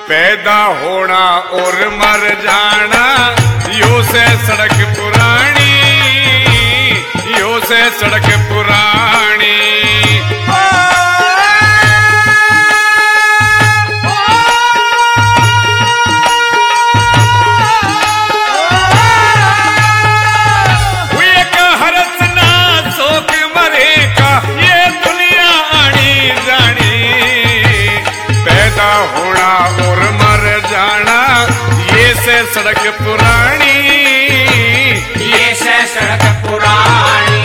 पैदा होना और मर जाना, यो से सड़क पुरानी, यो से सड़क पुरानी। होना और मर जाना, ये से सड़क पुरानी, ये से सड़क पुरानी।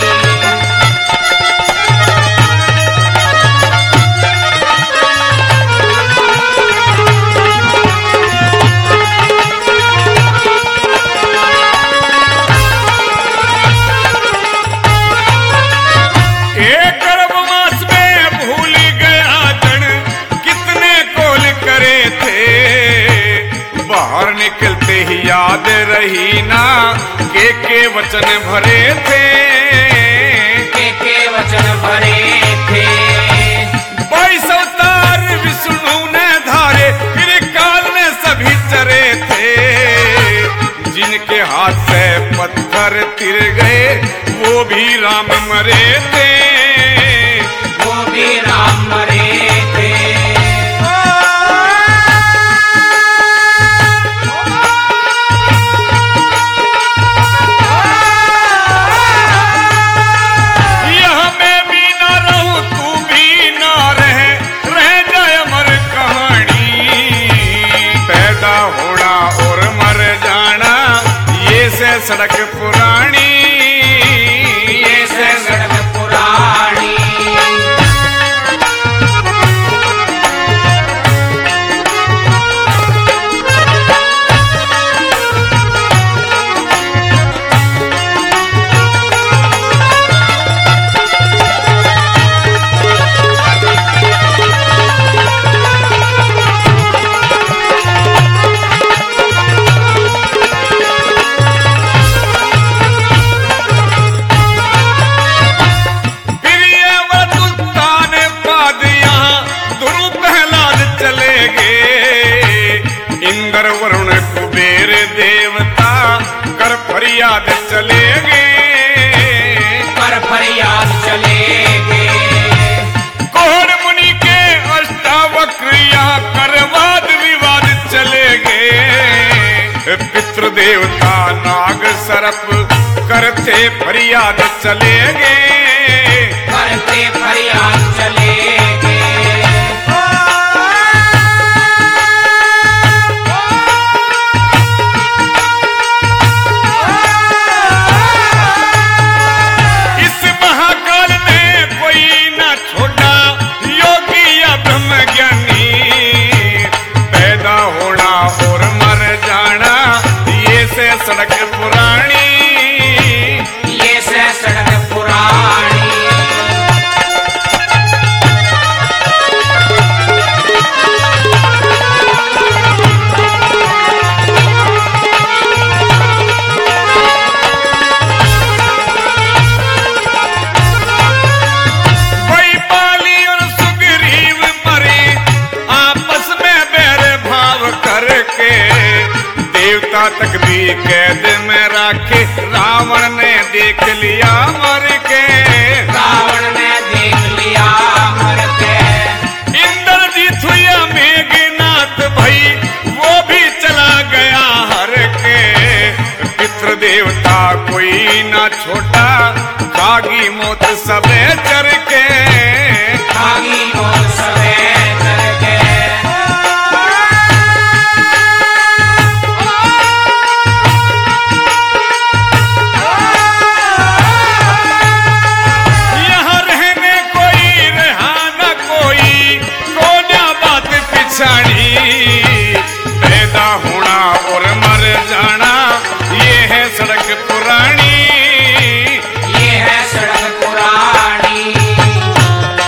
एक गर्भ मास में भूल गया जन, कितने कोल करे थे, बाहर निकलते ही याद रही ना, के वचन भरे थे, के वचन भरे थे। 22 अवतार विष्णु ने धारे, फिर काल में सभी चरे थे, जिनके हाथ से पत्थर तिर गए, वो भी राम मरे थे, वो भी राम मरे थे। यहाँ मैं भी ना रहूं, तू भी ना रह जाए अमर कहानी, पैदा होना और मर जाना, ये से सड़क पुरानी, ये से सड़क पुरानी। इंद्र वरुण कुबेर देवता कर फरियाद चले गए, कर फरियाद चले गए। कोहड़ मुनि के अष्टावक्र यहाँ कर वाद विवाद चले गए, पितृ देवता नाग सर्प करते फरियाद चले गए, करते फरियाद चले गए। सड़क पुरानी, ये से सड़क पुरानी। बैपाली और सुग्रीव मरे आपस में बैर भाव करके, देवता तक भी कैद में रखे, रावण ने देख लिया मर के, रावण ने देख लिया मर के। इंद्रजीत हुआ मेघनाथ भई, वो भी चला गया हर के, पितृ देवता कोई ना छोटा, खागी मौत सबे चर के, खागी मौत सबे चर के। पैदा होना और मर जाना, ये है सड़क पुरानी, ये है सड़क पुरानी।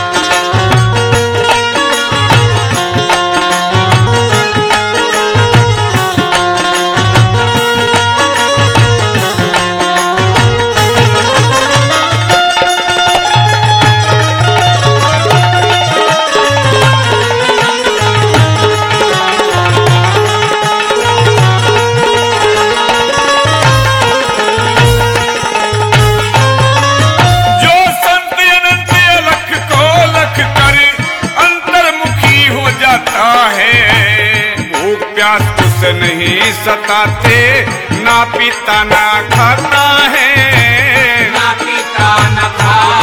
खाता है। भूख प्यास उसे नहीं सताते, ना पीता ना खाता है। ना पीता न खाता